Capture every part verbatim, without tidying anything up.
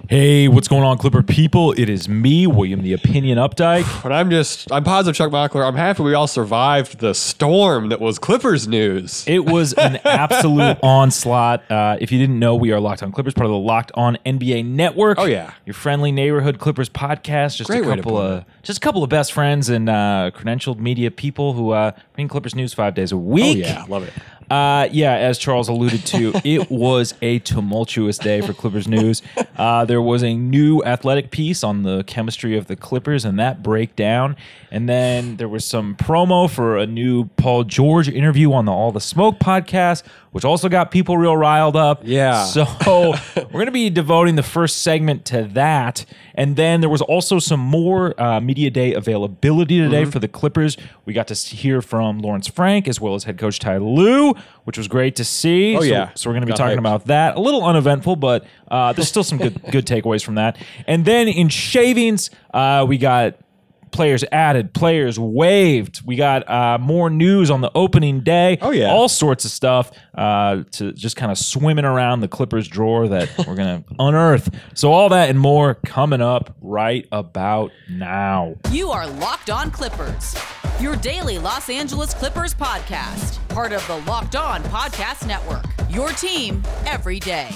Hey, what's going on, Clipper people? It is me, William the Opinion Updike. But I'm just, I'm positive, Chuck Mockler. I'm happy we all survived the storm that was Clippers news. It was an absolute onslaught. Uh, if you didn't know, we are Locked On Clippers, part of the Locked On N B A Network. Oh, yeah. Your friendly neighborhood Clippers podcast. Just Great a way to couple put of just a couple of best friends and uh, credentialed media people who uh, bring Clippers news five days a week. Oh, yeah. Love it. Uh, yeah, as Charles alluded to, it was a tumultuous day for Clippers news. Uh, there was a new athletic piece on the chemistry of the Clippers and that breakdown. And then there was some promo for a new Paul George interview on the All the Smoke podcast, which also got people real riled up. Yeah. So we're going to be devoting the first segment to that. And then there was also some more uh, media day availability today mm-hmm. for the Clippers. We got to hear from Lawrence Frank as well as head coach Ty Lue, which was great to see. Oh, so, yeah. So we're going to be got talking hyped. about that. A little uneventful, but uh, there's still some good good takeaways from that. And then in shavings, uh, we got players added, players waived. We got uh, more news on the opening day. Oh, yeah. All sorts of stuff uh, to just kind of swimming around the Clippers drawer that we're going to unearth. So all that and more coming up right about now. You are Locked On Clippers, your daily Los Angeles Clippers podcast. Part of the Locked On Podcast Network, your team every day.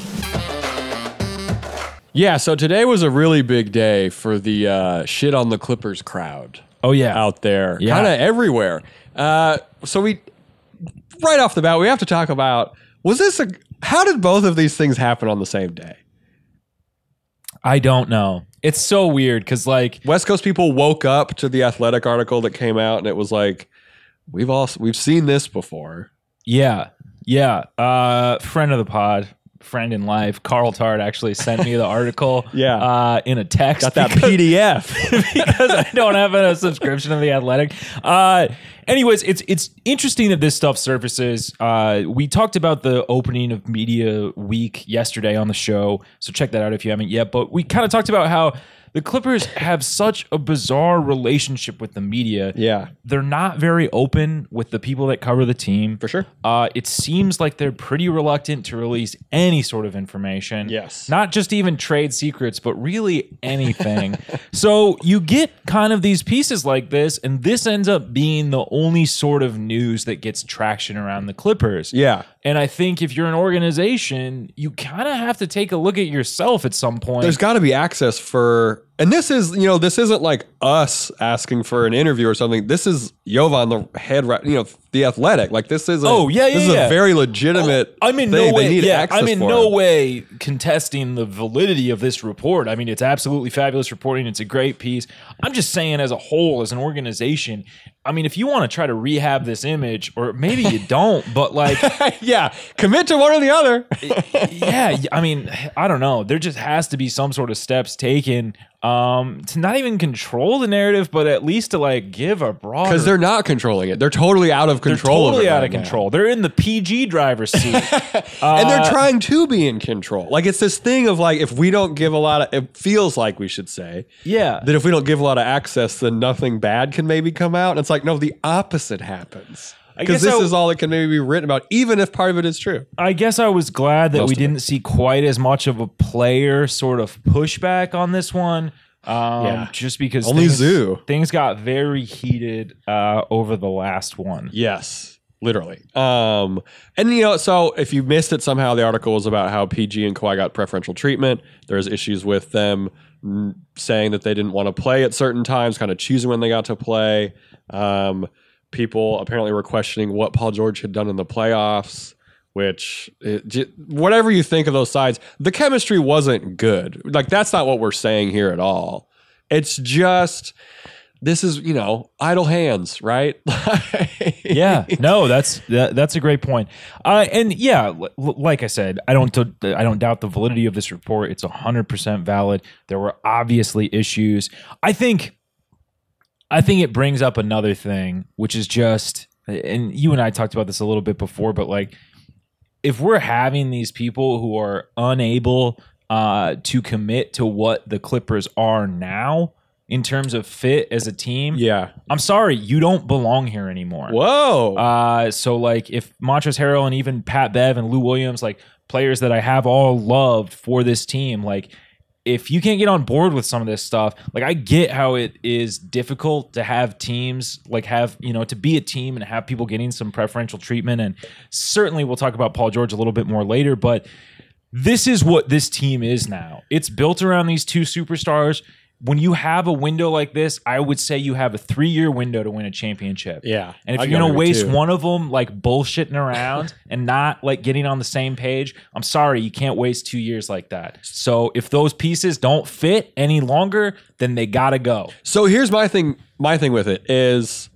Yeah, so today was a really big day for the uh, shit on the Clippers crowd. Oh, yeah. Out there. Yeah. Kind of everywhere. Uh, so we, right off the bat, we have to talk about, was this a, how did both of these things happen on the same day? I don't know. It's so weird because, like, West Coast people woke up to the Athletic article that came out, and it was like, we've all, we've seen this before. yeah, yeah. Uh, friend of the pod, friend in life, Carl Tard actually sent me the article Yeah. uh, in a text. Got that because- P D F. because I don't have a subscription to The Athletic. Uh, anyways, it's it's interesting that this stuff surfaces. Uh, we talked about the opening of Media Week yesterday on the show, so check that out if you haven't yet. But we kind of talked about how the Clippers have such a bizarre relationship with the media. Yeah. They're not very open with the people that cover the team. For sure. Uh, it seems like they're pretty reluctant to release any sort of information. Yes. Not just even trade secrets, but really anything. So you get kind of these pieces like this, and this ends up being the only sort of news that gets traction around the Clippers. Yeah. And I think if you're an organization, you kind of have to take a look at yourself at some point. There's got to be access for, and this is, you know, this isn't like us asking for an interview or something. This is Jovan, the head, you know, the Athletic. Like this is, a, Oh, yeah, yeah, this is yeah. a very legitimate. I'm in thing. no way. They need Yeah, access I'm in for no it. way contesting the validity of this report. I mean, it's absolutely fabulous reporting. It's a great piece. I'm just saying, as a whole, as an organization, I mean, if you want to try to rehab this image, or maybe you don't, but like, Yeah, commit to one or the other. yeah, I mean, I don't know. There just has to be some sort of steps taken um, to not even control the narrative, but at least to like give a broader. Because they're not controlling it. They're totally out of They're control. totally of it out right of now. control. They're in the P G driver's seat. And they're trying to be in control. Like it's this thing of like, if we don't give a lot of, it feels like we should say, Yeah. that if we don't give a lot of access, then nothing bad can maybe come out. And it's like, no, the opposite happens. I Because guess this I- is all that can maybe be written about, even if part of it is true. I guess I was glad that Most we of it. didn't see quite as much of a player sort of pushback on this one. Um, Yeah. Just because Only things, Zoo. things got very heated uh, over the last one. Yes, literally. Um, and, you know, so if you missed it somehow, the article was about how P G and Kawhi got preferential treatment. There's issues with them mm, saying that they didn't want to play at certain times, kind of choosing when they got to play. Um, people apparently were questioning what Paul George had done in the playoffs, which, it, j- whatever you think of those sides, the chemistry wasn't good. Like, that's not what we're saying here at all. It's just, this is, you know, idle hands, right? Yeah, no, that's that, that's a great point. Uh, and yeah, l- like I said, I don't I don't doubt the validity of this report. It's one hundred percent valid. There were obviously issues. I think I think it brings up another thing, which is just, and you and I talked about this a little bit before, but like, if we're having these people who are unable uh, to commit to what the Clippers are now in terms of fit as a team, Yeah. I'm sorry, you don't belong here anymore. Whoa. Uh, so like if Montrezl Harrell and even Pat Bev and Lou Williams, like players that I have all loved for this team, like if you can't get on board with some of this stuff, like I get how it is difficult to have teams like have, you know, to be a team and have people getting some preferential treatment. And certainly we'll talk about Paul George a little bit more later, but this is what this team is now. It's built around these two superstars. When you have a window like this, I would say you have a three-year window to win a championship. Yeah. And if I you're going to agree waste too. one of them like bullshitting around and not like getting on the same page, I'm sorry, you can't waste two years like that. So if those pieces don't fit any longer, then they got to go. So here's my thing. My thing with it is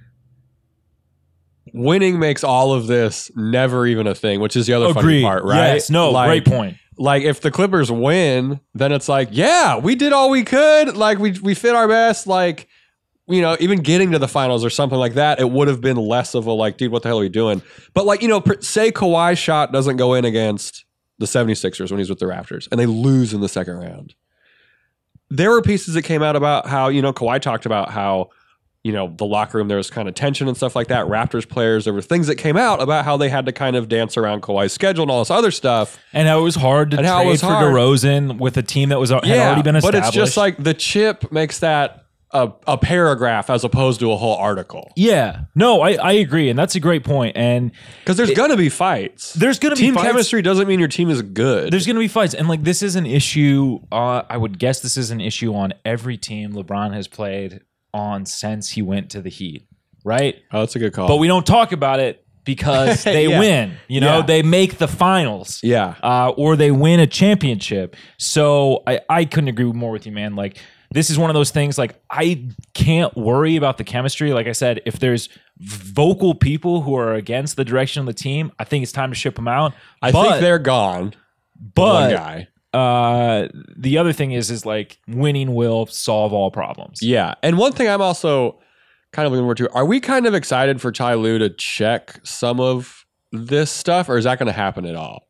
winning makes all of this never even a thing, which is the other funny Agreed. part, right? Yes, no, Like- great point. Like if the Clippers win, then it's like, yeah, we did all we could. Like we we fit our best. Like, you know, even getting to the finals or something like that, it would have been less of a like, dude, what the hell are we doing? But like, you know, per- say Kawhi's shot doesn't go in against the seventy-sixers when he's with the Raptors and they lose in the second round. There were pieces that came out about how, you know, Kawhi talked about how, you know, the locker room, there was kind of tension and stuff like that. Raptors players, there were things that came out about how they had to kind of dance around Kawhi's schedule and all this other stuff. And how it was hard to And how it trade was for hard. DeRozan with a team that was had already been established. But it's just like the chip makes that a, a paragraph as opposed to a whole article. yeah, no, I, I agree. And that's a great point. And Because there's going to be fights. there's going to be Team fights. chemistry doesn't mean your team is good. There's going to be fights. And like this is an issue. Uh, I would guess this is an issue on every team LeBron has played on since he went to the Heat, right? oh, that's a good call. But we don't talk about it because they Yeah. win. You know, Yeah. they make the finals. yeah. Uh, or they win a championship. So I, I couldn't agree more with you, man. Like this is one of those things. Like I can't worry about the chemistry. Like I said, if there's vocal people who are against the direction of the team, I think it's time to ship them out. I but, think they're gone. but one guy. uh, the other thing is, is like winning will solve all problems. Yeah. And one thing I'm also kind of looking forward to, are we kind of excited for Ty Lue to check some of this stuff, or is that going to happen at all?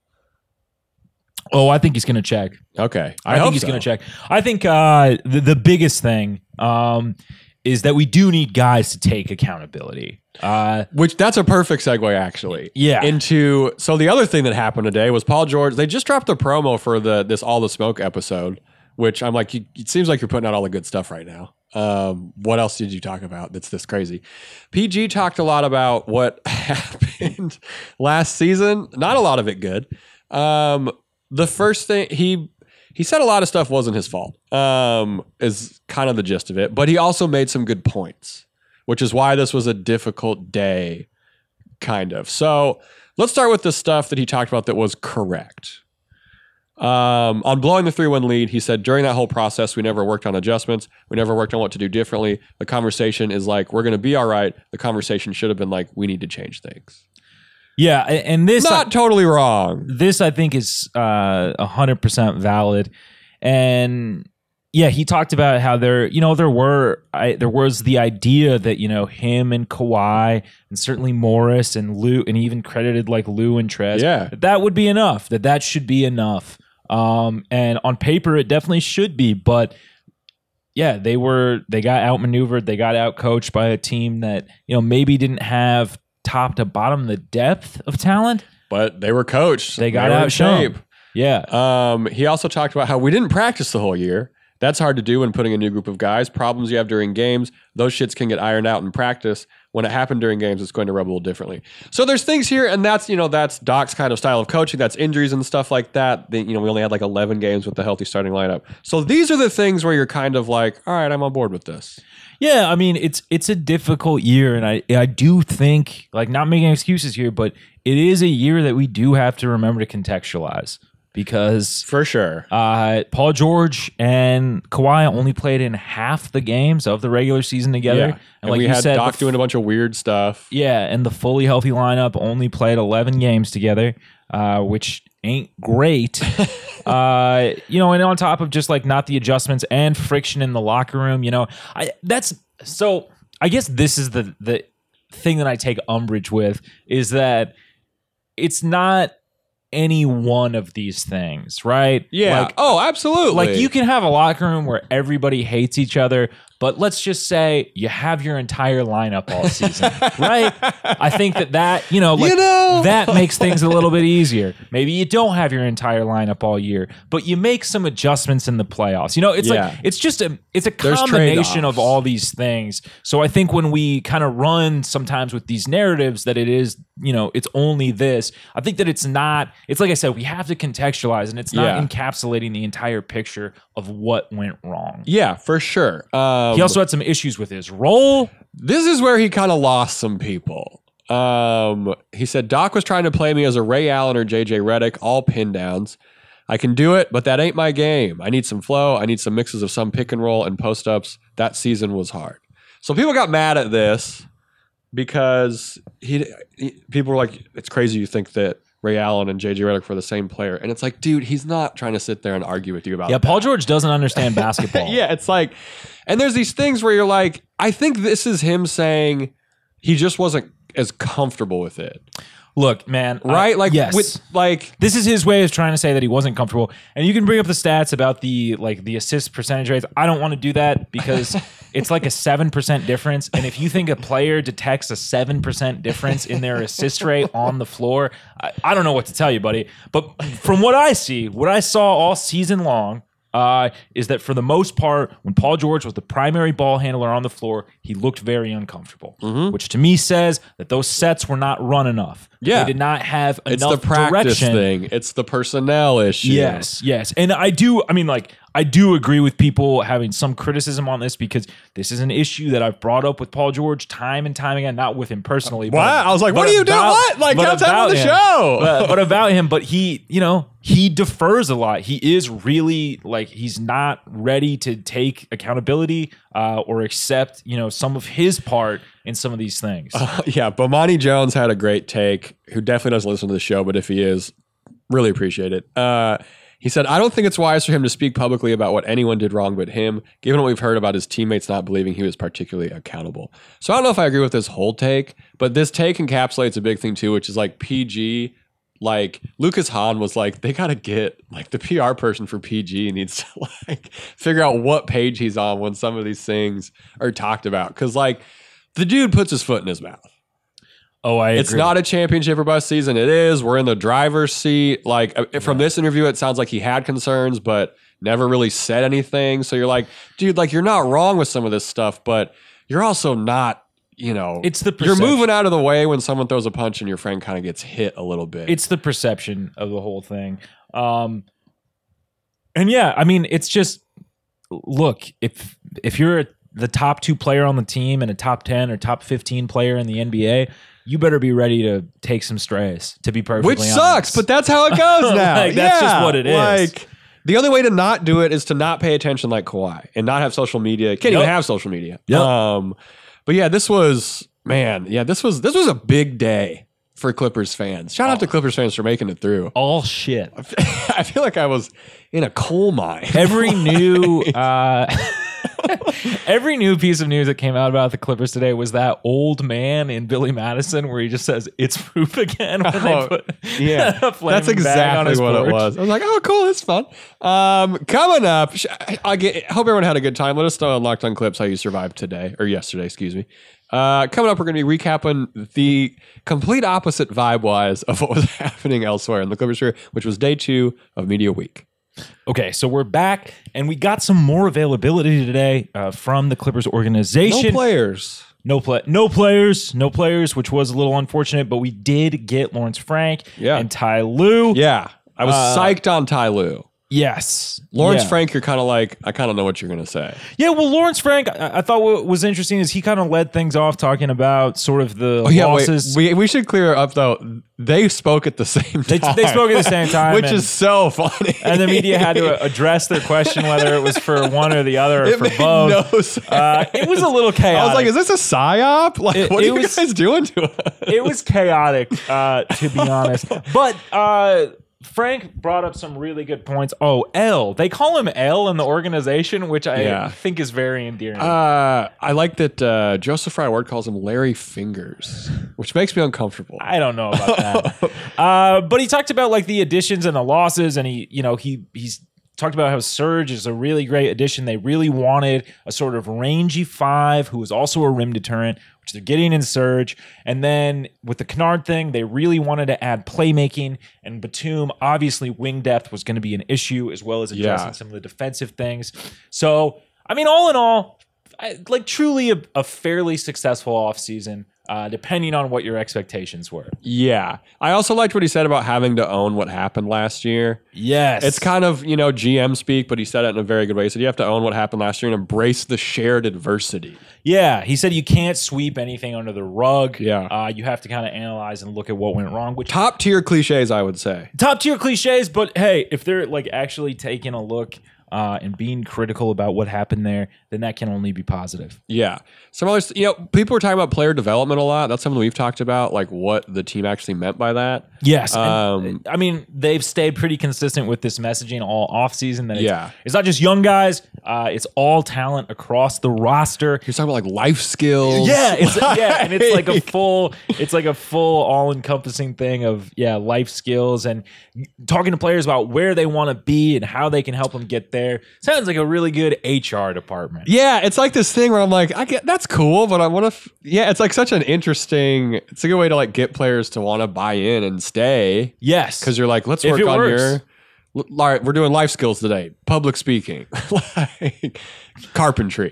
Oh, I think he's going to check. Okay. I, I, think hope he's so. going to check. I think uh, the, the biggest thing um, is that we do need guys to take accountability. Uh, Which that's a perfect segue, actually. Yeah. Into so the other thing that happened today was Paul George. They just dropped a promo for the this All the Smoke episode, which I'm like, you, it seems like you're putting out all the good stuff right now. Um, what else did you talk about that's this crazy? P G talked a lot about what happened last season. Not a lot of it good. Um, the first thing he he said a lot of stuff wasn't his fault. Um, is kind of the gist of it, but he also made some good points, which is why this was a difficult day, kind of. So let's start with the stuff that he talked about that was correct. Um, on blowing the three one lead, he said, during that whole process, we never worked on adjustments. We never worked on what to do differently. The conversation is like, we're going to be all right. The conversation should have been like, we need to change things. yeah, a- and this Not totally wrong. this I think is uh, one hundred percent valid. And yeah, he talked about how there, you know, there were I, there was the idea that, you know, him and Kawhi and certainly Morris and Lou, and he even credited like Lou and Trez. Yeah. that, that would be enough. That that should be enough. Um, and on paper, it definitely should be. But yeah, they were they got outmaneuvered. They got outcoached by a team that, you know, maybe didn't have top to bottom the depth of talent. But they were coached. They got were in outshone. shape. Yeah. Um, he also talked about how we didn't practice the whole year. That's hard to do when putting a new group of guys. Problems you have during games, those shits can get ironed out in practice. When it happened during games, it's going to rub a little differently. So there's things here, and that's, you know, that's Doc's kind of style of coaching. That's injuries and stuff like that. They, you know, we only had like eleven games with the healthy starting lineup. So these are the things where you're kind of like, all right, I'm on board with this. Yeah, I mean it's it's a difficult year, and I I do think, like, not making excuses here, but it is a year that we do have to remember to contextualize, because For sure. uh, Paul George and Kawhi only played in half the games of the regular season together, Yeah. And, we you had said, Doc the f- doing a bunch of weird stuff. yeah, and the fully healthy lineup only played eleven games together, uh, which ain't great. uh, you know, and on top of just like not the adjustments and friction in the locker room, you know, I that's so I guess this is the the thing that I take umbrage with, is that it's not any one of these things, right? Yeah. Like, oh, absolutely. like you can have a locker room where everybody hates each other, but let's just say you have your entire lineup all season, right? I think that that, you know, like, You know. that makes things a little bit easier. Maybe you don't have your entire lineup all year, but you make some adjustments in the playoffs. You know, it's Yeah. like, it's just a, it's a There's combination of trade-offs. all these things. So I think when we kind of run sometimes with these narratives that it is, you know, it's only this, I think that it's not, it's like I said, we have to contextualize, and it's not Yeah. encapsulating the entire picture of what went wrong. Yeah, for sure. Um, He also had some issues with his role. This is where he kind of lost some people. Um, he said Doc was trying to play me as a Ray Allen or J J Redick, all pin downs. I can do it, but that ain't my game. I need some flow. I need some mixes of some pick and roll and post ups. That season was hard. So people got mad at this because he, he people were like, it's crazy you think that Ray Allen and J J Redick were the same player. And it's like, dude, he's not trying to sit there and argue with you about Yeah, that. Paul George doesn't understand basketball. Yeah, it's like, and there's these things where you're like, I think this is him saying he just wasn't as comfortable with it, Look, man. I- right? Like, yes. with like, This is his way of trying to say that he wasn't comfortable. And you can bring up the stats about the like the assist percentage rates. I don't want to do that because it's like a seven percent difference. And if you think a player detects a seven percent difference in their assist rate on the floor, I, I don't know what to tell you, buddy. But from what I see, what I saw all season long, uh, is that for the most part, when Paul George was the primary ball handler on the floor, he looked very uncomfortable, which to me says that those sets were not run enough. Yeah. They did not have it's enough the practice direction. thing. It's the personnel issue. Yes, yes. And I do, I mean, like, I do agree with people having some criticism on this because this is an issue that I've brought up with Paul George time and time again, not with him personally. What? But, I was like, but what are you doing? about- What? Like, but come tell about me the him. show. But, but about him, but he, you know, he defers a lot. He is really, like, he's not ready to take accountability uh, or accept, you know, some of his part in some of these things. Uh, yeah, Bomani Jones had a great take, who definitely doesn't listen to the show, but if he is, really appreciate it. Uh, he said, I don't think it's wise for him to speak publicly about what anyone did wrong but him, given what we've heard about his teammates not believing he was particularly accountable. So I don't know if I agree with this whole take, but this take encapsulates a big thing too, which is like P G. Like Lucas Hahn was like, they got to get like the P R person for P G needs to like figure out what page he's on when some of these things are talked about. Cause like the dude puts his foot in his mouth. Oh, I agree. It's not a championship or bust season. It is. We're in the driver's seat. Like uh, from this interview, it sounds like he had concerns, but never really said anything. So you're like, dude, like you're not wrong with some of this stuff, but you're also not, you know, It's the you're perception. moving out of the way when someone throws a punch and your friend kind of gets hit a little bit. It's the perception of the whole thing. Um, and yeah, I mean, it's just, look, if if you're a, the top two player on the team and a top ten or top fifteen player in the N B A, you better be ready to take some strays, to be perfectly which honest. sucks, but that's how it goes now. Like, that's just Yeah, what it is. Like the only way to not do it is to not pay attention like Kawhi and not have social media. Can't Yep. even have social media. Yep. Um, but yeah, this was man. Yeah, this was this was a big day for Clippers fans. Shout out to Clippers fans for making it through. All shit. I feel like I was in a coal mine. Every new uh, every new piece of news that came out about the Clippers today was that old man in Billy Madison where he just says it's poop again when Oh, they put yeah, a flaming that's bag on exactly his what porch. it was. I was like, oh, cool, that's fun. Um, coming up, sh- I get, hope everyone had a good time. Let us know on Locked On Clips how you survived today or yesterday, excuse me. Uh, coming up, we're going to be recapping the complete opposite vibe-wise of what was happening elsewhere in the Clippers career, which was day two of Media Week. Okay, so we're back, and we got some more availability today uh, from the Clippers organization. players. No play, no players, no players, which was a little unfortunate, but we did get Lawrence Frank Yeah. and Ty Lue. Yeah, I was Uh, psyched on Ty Lue. Yes, Lawrence yeah. Frank, you're kind of like, I kind of know what you're going to say. Yeah, well, Lawrence Frank, I, I thought what was interesting is he kind of led things off talking about sort of the Oh, yeah, wait, losses. we, we should clear up, though. They spoke at the same They, time. they spoke at the same time, Which and, is so funny. and the media had to address their question whether it was for one or the other or It for made both. no sense. Uh, it was a little chaotic. I was like, is this a psyop? Like, It- what it are you was- guys doing to us? It was chaotic, uh, to be honest. But uh, Frank brought up some really good points. Oh, L. They call him L in the organization, which I Yeah. think is very endearing. Uh, I like that uh, Joseph Fry Ward calls him Larry Fingers, which makes me uncomfortable. I don't know about that. uh, but he talked about like the additions and the losses, and he, you know, he he's talked about how Serge is a really great addition. They really wanted a sort of rangy five who was also a rim deterrent, which they're getting in Serge. And then with the Kennard thing, they really wanted to add playmaking. And Batum, obviously, wing depth was going to be an issue, as well as addressing Yeah. some of the defensive things. So, I mean, all in all, I, like truly a, a fairly successful offseason. Uh, depending on what your expectations were. Yeah. I also liked what he said about having to own what happened last year. Yes. It's kind of, you know, G M speak, but he said it in a very good way. He said you have to own what happened last year and embrace the shared adversity. Yeah, he said you can't sweep anything under the rug. Yeah. Uh, you have to kind of analyze and look at what went wrong. Which Top tier cliches, I would say. top tier cliches, but hey, if they're like actually taking a look uh, and being critical about what happened there, then that can only be positive. Yeah. Some others, you know, people were talking about player development a lot. That's something we've talked about, like what the team actually meant by that. Yes. and, Um, I mean, they've stayed pretty consistent with this messaging all offseason. That it's, Yeah. it's not just young guys, uh, it's all talent across the roster. You're talking about like life skills. Yeah, it's yeah, and it's like a full, it's like a full all-encompassing thing of yeah, life skills and talking to players about where they want to be and how they can help them get there. Sounds like a really good H R department. Yeah, it's like this thing where I'm like, I get that's cool, but I want to. Yeah, it's like such an interesting. It's a good way to like get players to want to buy in and stay. Yes, Because you're like, let's If work it on works. your. l- All right, we're doing life skills today. Public speaking, like carpentry.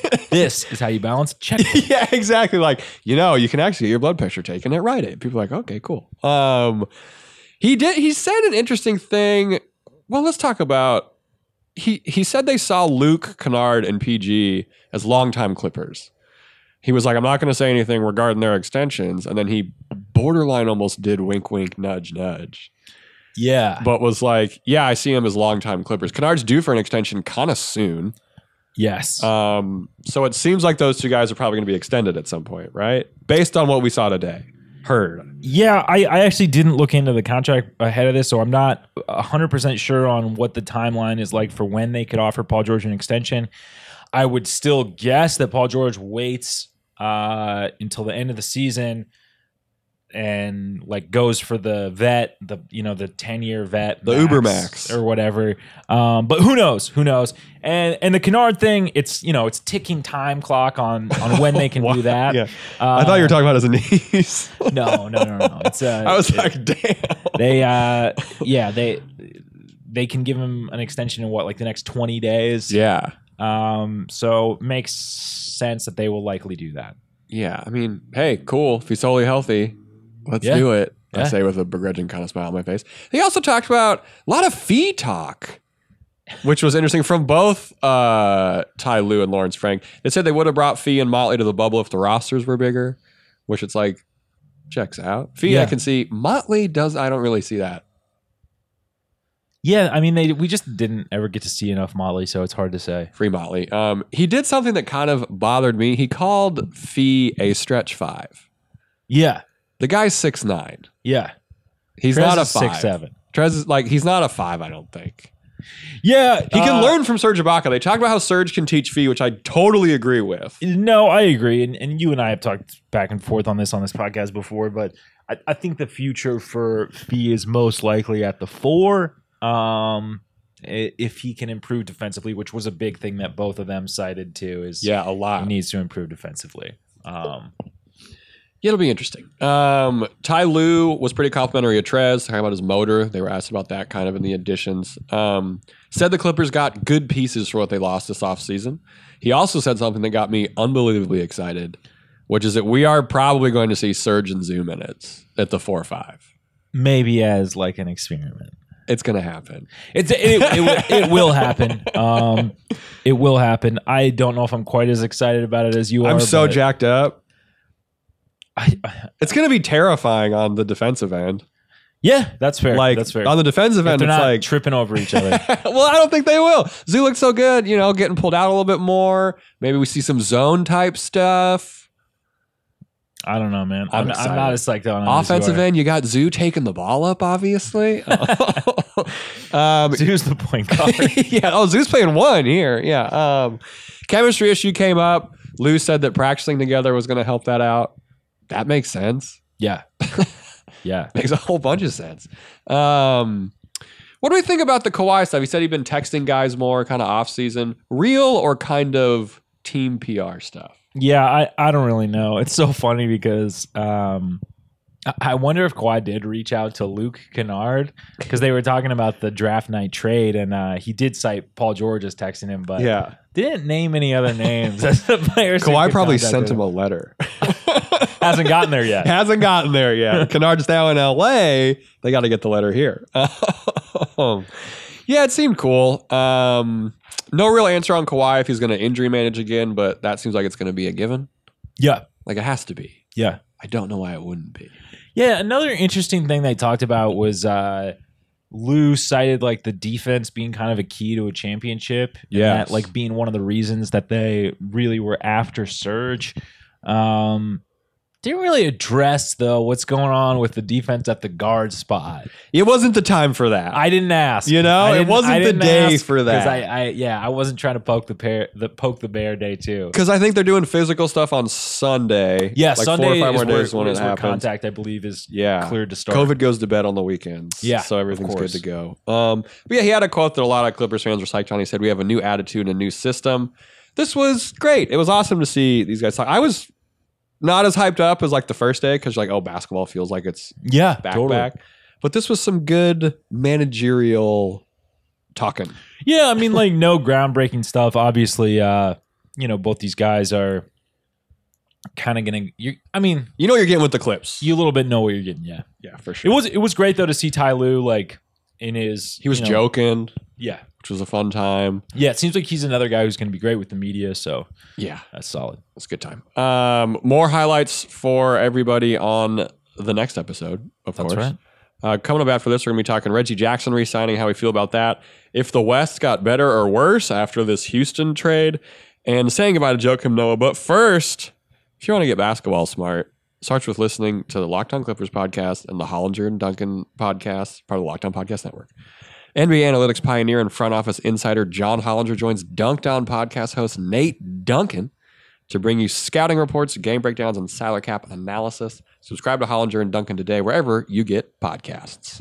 this is how you balance check. Yeah, exactly. Like, you know, you can actually get your blood pressure taken at Rite Aid. People are like, okay, cool. Um, he did. He said an interesting thing. Well, let's talk about. He he said they saw Luke, Kennard, and P G as longtime Clippers. He was like, I'm not going to say anything regarding their extensions, and then he borderline almost did wink, wink, nudge, nudge, Yeah, but was like, yeah, I see him as longtime Clippers. Kennard's due for an extension kind of soon. yes, Um, so it seems like those two guys are probably going to be extended at some point, right? Based on what we saw today, heard. yeah. I, I actually didn't look into the contract ahead of this, so I'm not one hundred percent sure on what the timeline is like for when they could offer Paul George an extension. I would still guess that Paul George waits uh, until the end of the season and like goes for the vet, the you know the ten year vet, The Uber max. or whatever. Um, but who knows? Who knows? And and the Kennard thing, it's you know it's ticking time clock on on when they can do that. Yeah. Uh, I thought you were talking about his knees. no, no, no, no. It's uh, I was like, damn. they uh yeah they they can give him an extension in what like the next twenty days. Yeah. Um, so makes sense that they will likely do that. Yeah. I mean, hey, cool. If he's totally healthy, let's Yeah. do it. I Yeah. say with a begrudging kind of smile on my face. He also talked about a lot of fee talk, which was interesting from both uh, Ty Lue and Lawrence Frank. They said they would have brought Fee and Motley to the bubble if the rosters were bigger, which it's like, checks out. Fee, I Yeah. can see. Motley does, I don't really see that. Yeah, I mean they we just didn't ever get to see enough Motley, so it's hard to say. Free Motley. Um, he did something that kind of bothered me. He called Fee a stretch five. Yeah, The guy's six nine. yeah. He's Trez not a is five. six seven. Trez is like, he's not a five, I don't think. Yeah, He can uh, learn from Serge Ibaka. They talk about how Serge can teach Fee, which I totally agree with. No, I agree, and and you and I have talked back and forth on this on this podcast before, but I, I think the future for Fee is most likely at the four. Um, i- if he can improve defensively, which was a big thing that both of them cited too, is Yeah, a he lot. needs to improve defensively. Um, Yeah, it'll be interesting. Um, Ty Lue was pretty complimentary of Trez, talking about his motor. They were asked about that kind of in the additions. Um, said the Clippers got good pieces for what they lost this offseason. He also said something that got me unbelievably excited, which is that we are probably going to see Serge and Zoo minutes at the four five. maybe as like an experiment. It's going to happen. It's it, it, it, it will happen. Um, it will happen. I don't know if I'm quite as excited about it as you are. I'm so but jacked up. I, I, It's going to be terrifying on the defensive end. yeah, that's fair. Like that's fair. on the defensive If end, they're it's not like tripping over each other. well, I don't think they will. Zoo looks so good, you know, getting pulled out a little bit more. Maybe we see some zone type stuff. I don't know, man. I'm I'm, I'm excited. not as psyched on it as Offensive you are. end, you got Zoo taking the ball up, obviously. um, Who's the point guard? yeah. Oh, Zoo's playing one here. Yeah. Um, chemistry issue came up. Lou said that practicing together was going to help that out. That makes sense. yeah, yeah. Makes a whole bunch of sense. Um, What do we think about the Kawhi stuff? He said he'd been texting guys more, kind of off season. Real or kind of team P R stuff? Yeah, I, I don't really know. It's so funny because um, I, I wonder if Kawhi did reach out to Luke Kennard because they were talking about the draft night trade, and uh, he did cite Paul George as texting him, but Yeah. didn't name any other names as the players. who Kawhi could probably contact sent him. him a letter. Hasn't gotten there yet. Hasn't gotten there yet. Kennard's now in L A. They got to get the letter here. Um, yeah, it seemed cool. Um, no real answer on Kawhi if he's going to injury manage again, but that seems like it's going to be a given. Yeah, Like it has to be. yeah. I don't know why it wouldn't be. Yeah, another interesting thing they talked about was uh, Lou cited like the defense being kind of a key to a championship. and Yes. that, like being one of the reasons that they really were after Serge. Um, didn't really address though what's going on with the defense at the guard spot. It wasn't the time for that. I didn't ask. You know, I it didn't- wasn't I the didn't day ask for 'cause that. I, I yeah, I wasn't trying to poke the bear, the poke the bear day too. Because I think they're doing physical stuff on Sunday. Yeah, like Sunday four or five is more where, days when is it where happens. contact, I believe, is Yeah. cleared to start. COVID goes to bed on the weekends. Yeah, So everything's of good course. to go. Um, but yeah, he had a quote that a lot of Clippers fans were psyched on. He said, "We have a new attitude and a new system." This was great. It was awesome to see these guys talk. I was not as hyped up as like the first day because like, oh, basketball feels like it's Yeah, back totally. back. But this was some good managerial talking. Yeah, I mean, like no groundbreaking stuff. Obviously, uh, you know, both these guys are kind of gonna. You, I mean, You know what you're getting with the Clips. you a little bit know what you're getting. Yeah, yeah, for it sure. was it was great though to see Ty Lue like in his. He was you know, joking, Yeah, which was a fun time. yeah. It seems like he's another guy who's going to be great with the media. So Yeah. that's solid. It's a good time. Um, more highlights for everybody on the next episode, of That's course. right. Uh, coming up after this, we're going to be talking Reggie Jackson re-signing, how we feel about that. If the West got better or worse after this Houston trade, and saying goodbye to Joakim Noah. But first, if you want to get basketball smart, starts with listening to the Locked On Clippers podcast and the Hollinger and Duncan podcast, part of the Locked On Podcast Network. N B A Analytics pioneer and front office insider John Hollinger joins Dunked On podcast host Nate Duncan to bring you scouting reports, game breakdowns, and salary cap analysis. Subscribe to Hollinger and Duncan today, wherever you get podcasts.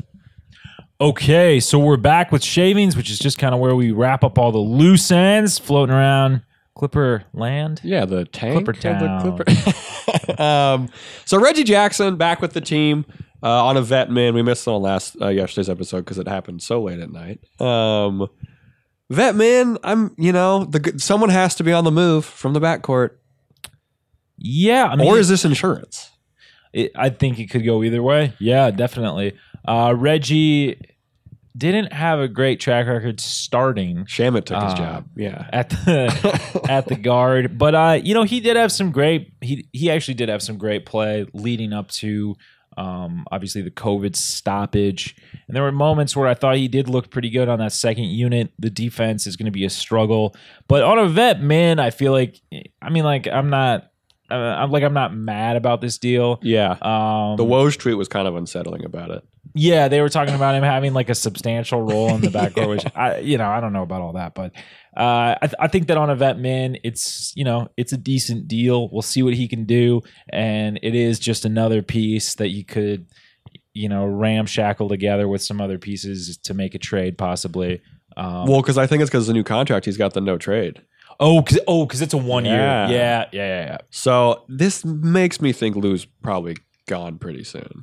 Okay, so we're back with shavings, which is just kind of where we wrap up all the loose ends floating around Clipper land. Yeah, the tank. Clipper of Town. the Clipper. um, so Reggie Jackson back with the team uh, on a vet min. We missed it on last uh, yesterday's episode because it happened so late at night. Um, vet min. I'm, you know, the someone has to be on the move from the backcourt, Yeah, I mean, or is this insurance? It, I think it could go either way. Yeah, definitely. Uh, Reggie didn't have a great track record starting Shamit took his Uh, job. Yeah. at the at the guard, but uh, you know he did have some great. He he actually did have some great play leading up to um, obviously the COVID stoppage, and there were moments where I thought he did look pretty good on that second unit. The defense is going to be a struggle, but on a vet man, I feel like I mean like I'm not. Uh, I'm like I'm not mad about this deal. Yeah. Um, The Woj tweet was kind of unsettling about it. Yeah, they were talking about him having like a substantial role in the backcourt, which I, you know, I don't know about all that, but uh, I, th- I think that on a vet min, it's you know, it's a decent deal. We'll see what he can do, and it is just another piece that you could, you know, ramshackle together with some other pieces to make a trade possibly. Um, Well, because I think it's because the new contract, he's got the no trade. oh, cause, oh, because it's a one Yeah. year. Yeah, yeah, yeah, yeah. So this makes me think Lou's probably gone pretty soon.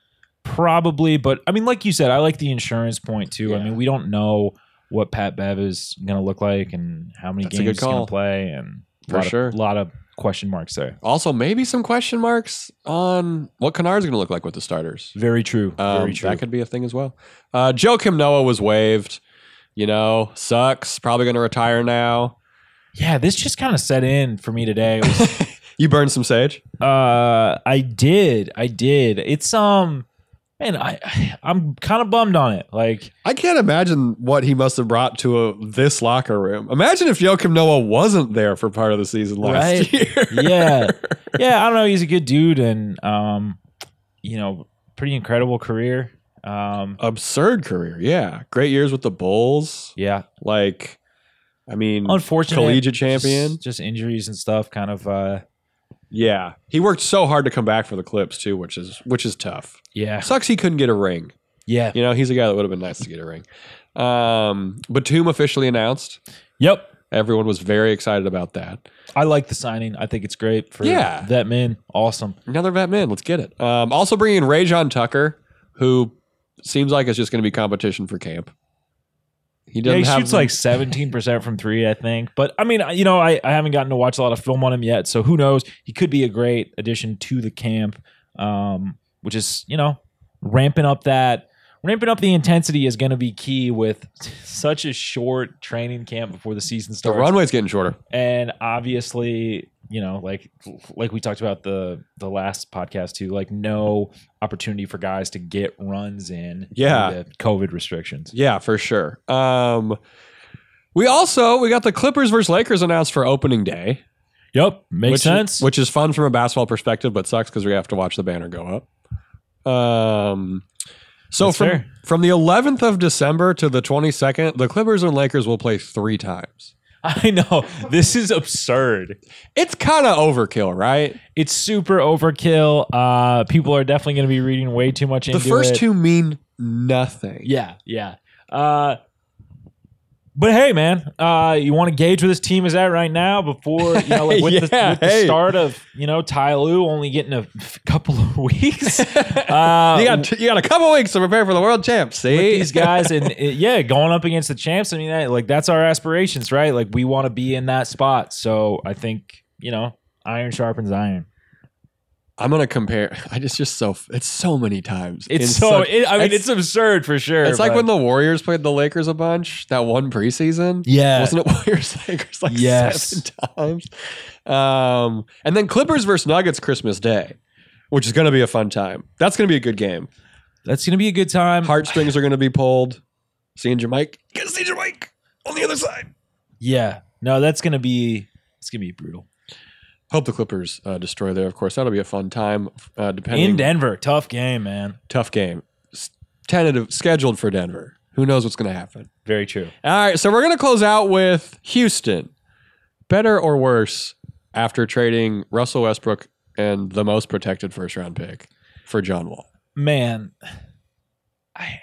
Probably, but I mean, like you said, I like the insurance point too. I Yeah. mean, we don't know what Pat Bev is going to look like and how many That's a good games he's going call. to play, and a For lot sure. of, lot of question marks there. Also, maybe some question marks on what Kennard's going to look like with the starters. Very true. Um, Very true. That could be a thing as well. Uh, Joakim Noah was waived. You know, sucks. Probably going to retire now. yeah, this just kind of set in for me today. It was, You burned some sage? uh, I did, I did. It's um, man, I I'm kind of bummed on it. Like, I can't imagine what he must have brought to a, this locker room. Imagine if Joakim Noah wasn't there for part of the season last Right. year. yeah, yeah. I don't know. He's a good dude, and um, you know, pretty incredible career. Um, Absurd career. Yeah. Great years with the Bulls. yeah. Like, I mean, Unfortunate collegiate champion. just, just injuries and stuff kind of uh Yeah. He worked so hard to come back for the Clips too, which is which is tough. yeah Sucks he couldn't get a ring. Yeah. You know, he's a guy that would have been nice to get a ring. Um, Batum officially announced. Yep. Everyone was very excited about that. I like the signing. I think it's great for Yeah. vet men. Awesome. Another vet man. Let's get it. Um, also bringing in Rajon Tucker, who seems like it's just going to be competition for camp. He Yeah, doesn't he have shoots like seventeen percent from three, I think. But I mean, you know, I, I haven't gotten to watch a lot of film on him yet. So who knows? He could be a great addition to the camp, um, which is, you know, ramping up that. Ramping up the intensity is going to be key with such a short training camp before the season the starts. runway's getting shorter. And obviously, you know, like like we talked about the the last podcast too, like no opportunity for guys to get runs in. Yeah. due to COVID restrictions. Yeah, for sure. Um, we also we got the Clippers versus Lakers announced for opening day. Yep, makes which sense. Is, which is fun from a basketball perspective, but sucks because we have to watch the banner go up. Um, so That's from fair. from the eleventh of December to the twenty-second, the Clippers and Lakers will play three times. I know. This is absurd. It's kind of overkill, right? It's super overkill. Uh, people are definitely going to be reading way too much into The it. first two mean nothing. Yeah, yeah. Uh, but hey, man, uh, you want to gauge where this team is at right now before, you know, like with, the, Yeah, with the hey. start of, you know, Ty Lue only getting a f- couple of weeks. Uh, you got you got a couple weeks to prepare for the world champs. See with these guys and uh, yeah, going up against the champs. I mean, that, like that's our aspirations, right? Like we want to be in that spot. So I think, you know, iron sharpens iron. I'm gonna compare. I just just so it's so many times. It's in so. such- it, I mean, it's- it's absurd for sure. It's like but- when the Warriors played the Lakers a bunch, that one preseason. Yeah. Wasn't it Warriors Lakers like Yes. seven times? Um, and then Clippers versus Nuggets Christmas Day, which is going to be a fun time. That's going to be a good game. that's gonna be a good time. Heartstrings are going to be pulled. Seeing Jamaica. Get to see Jamaica on the other side. Yeah, no, that's gonna be. It's gonna be brutal. Hope the Clippers uh, destroy there, of course. That'll be a fun time. Uh, depending In Denver, tough game, man. Tough game. S- Tentative, scheduled for Denver. Who knows what's going to happen? Very true. All right, so we're going to close out with Houston. Better or worse after trading Russell Westbrook and the most protected first round pick for John Wall? Man, I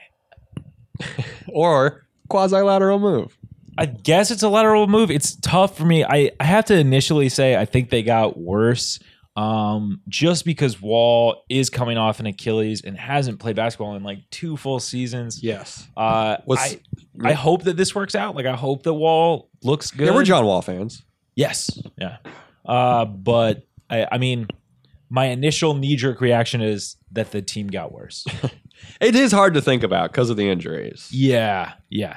Or quasi-lateral move? I guess it's a lateral move. It's tough for me. I, I have to initially say I think they got worse um, just because Wall is coming off an Achilles and hasn't played basketball in like two full seasons. Yes. Uh, Was- I, I hope that this works out. Like I hope that Wall looks good. Yeah, we're John Wall fans. Yes. Yeah. Uh, but I, I mean, my initial knee-jerk reaction is that the team got worse. It is hard to think about because of the injuries. Yeah. Yeah.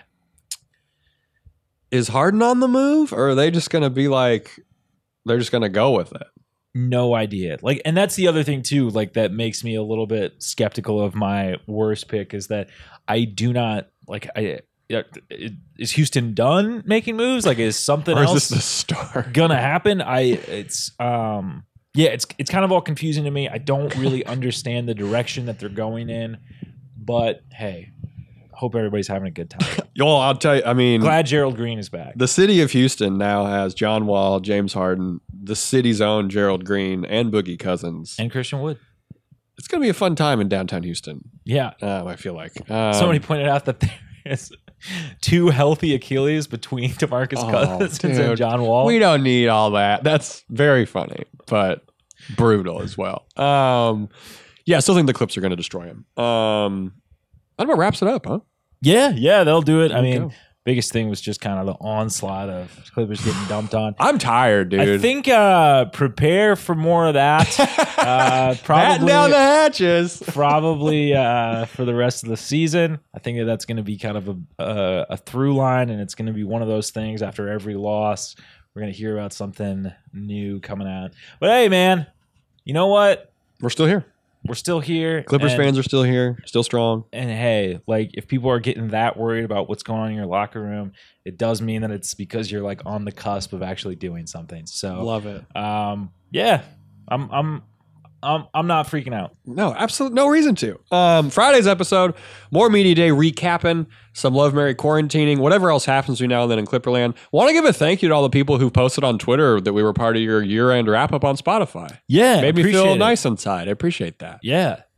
Is Harden on the move, or are they just going to be like, they're just going to go with it? No idea. Like, and that's the other thing too. Like, that makes me a little bit skeptical of my worst pick is that I do not like. I is Houston done making moves? Like, is something Or is else this the start? gonna happen? I it's um yeah, it's it's kind of all confusing to me. I don't really understand the direction that they're going in, but hey, hope everybody's having a good time. Well, I'll tell you, I mean, Glad Gerald Green is back. the city of Houston now has John Wall, James Harden, the city's own Gerald Green, and Boogie Cousins. And Christian Wood. It's going to be a fun time in downtown Houston. Yeah. Um, I feel like. Um, Somebody pointed out that there is two healthy Achilles between DeMarcus Oh, Cousins and dude. John Wall. we don't need all that. That's very funny, but brutal as well. Um, yeah, I still think the Clips are going to destroy him. Um, that about wraps it up, huh? Yeah, yeah, they'll do it. I There we mean, go. biggest thing was just kind of the onslaught of Clippers getting dumped on. I'm tired, dude. I think uh, prepare for more of that. uh, Batten probably down the hatches. probably uh, for the rest of the season. I think that that's going to be kind of a, a, a through line, and it's going to be one of those things after every loss. We're going to hear about something new coming out. But hey, man, you know what? We're still here. We're still here. Clippers and- fans are still here, still strong. And hey, like if people are getting that worried about what's going on in your locker room, it does mean that it's because you're like on the cusp of actually doing something. So, Love it. um, yeah, I'm, I'm, I'm, I'm not freaking out. No, absolutely no reason to. Um, Friday's episode, more media day recapping, some Love Mary quarantining, whatever else happens between now and then in Clipperland. Want to give a thank you to all the people who posted on Twitter that we were part of your year-end wrap-up on Spotify. Yeah, Made me appreciate feel it. nice inside. I appreciate that. Yeah,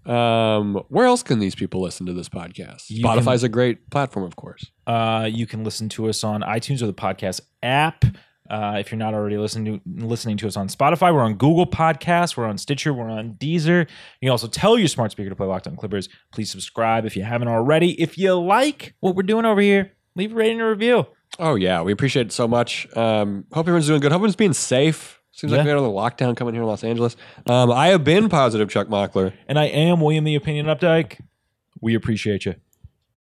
Um, where else can these people listen to this podcast? You Spotify's can- a great platform, of course. Uh, you can listen to us on iTunes or the podcast app. Uh, if you're not already listening to listening to us on Spotify, we're on Google Podcasts, we're on Stitcher, we're on Deezer. You can also tell your smart speaker to play Locked On Clippers. Please subscribe if you haven't already. If you like what we're doing over here, leave a rating and a review. Oh, yeah. We appreciate it so much. Um, hope everyone's doing good. Hope everyone's being safe. Seems like Yeah. we got another lockdown coming here in Los Angeles. Um, I have been Positive Chuck Mockler. And I am William the Opinion Updike. We appreciate you.